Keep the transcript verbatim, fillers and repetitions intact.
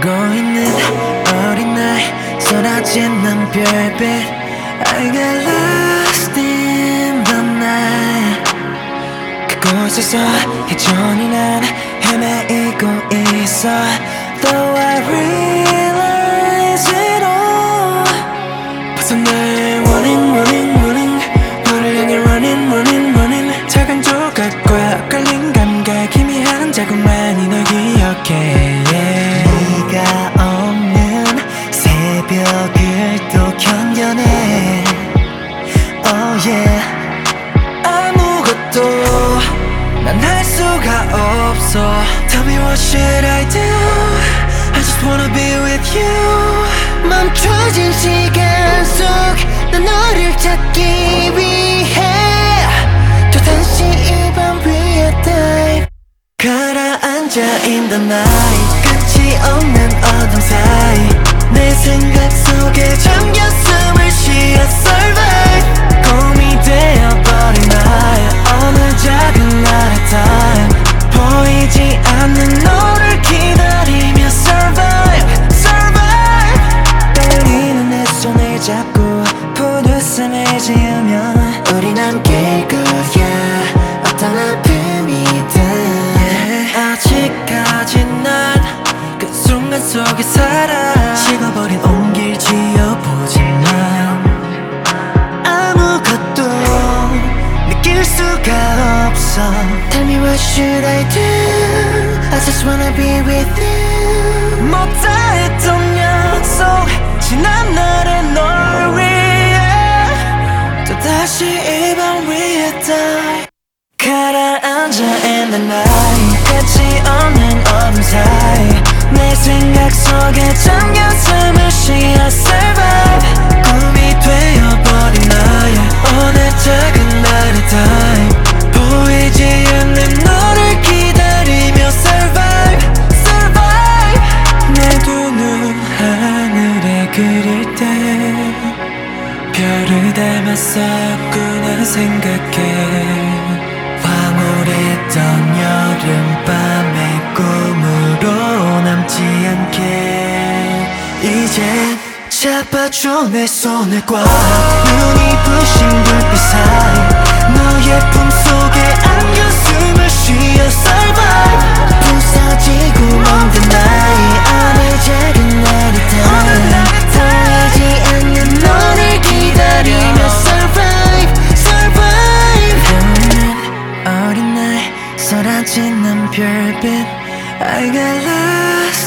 울고 있는 어린 날 쏟아지는 별빛 I got lost in the night. 그곳에서 여전히 난 헤매이고 있어. Though I realize it all. 벌써 날 running running running 너를 향해 running running running. 작은 조각과 엇갈린 감각 희미한 자국만이 널 기억해. 네가 없는 새벽을 또 견뎌내. Oh yeah. 아무것도 난 할 수가 없어. Tell me what should I do. I just wanna be with you. 멈춰진 시간 속 난 너를 찾기 위해 또다시 이 밤 위에 dive. 가라앉아 in the night. 끝이 없는 어둠 사이 내 생각 속에 잠겨 숨을 쉬어 survive. 꿈이 되어버린 나의 어느 작은 날의 time. 보이지 않는 너를 기다리며 survive survive. 떨리는 내 손을 잡고 푸드슴을 지으면 우린 함께일 거야 어떤 아픔이든. yeah. 아직까지 난 그 순간 속에 살아. 식어버린 온길 지어보지만 아무것도 느낄 수가 없어. Tell me what should I do. I just wanna be with you. 못다했던 약속 지난 날의 널 위해 또다시 이 밤 위에 die. 가라앉아 in the night. 끝이 없는 어둠 사이 내 생각 속에 잠겨 숨을 쉬어 survive. 꿈이 되어버린 나의 어느 작은 날의 time. 보이지 않는 너를 기다리며 survive survive. 내 두 눈 하늘에 그릴 때 별을 닮았어 꾸나 생각해. 황홀했던 여름밤의 꿈으로 남지 않게 이제 잡아줘 내 손을 꽉. 눈이 부신 불빛 사이 너의 품속에 안겨 숨을 쉬어 survive. 부서지고 멍든 나의 어느 작은 날의 time. 보이지 않는 너를 기다리며 survive survive. 어린 날 쏟아지는 별빛 I got lost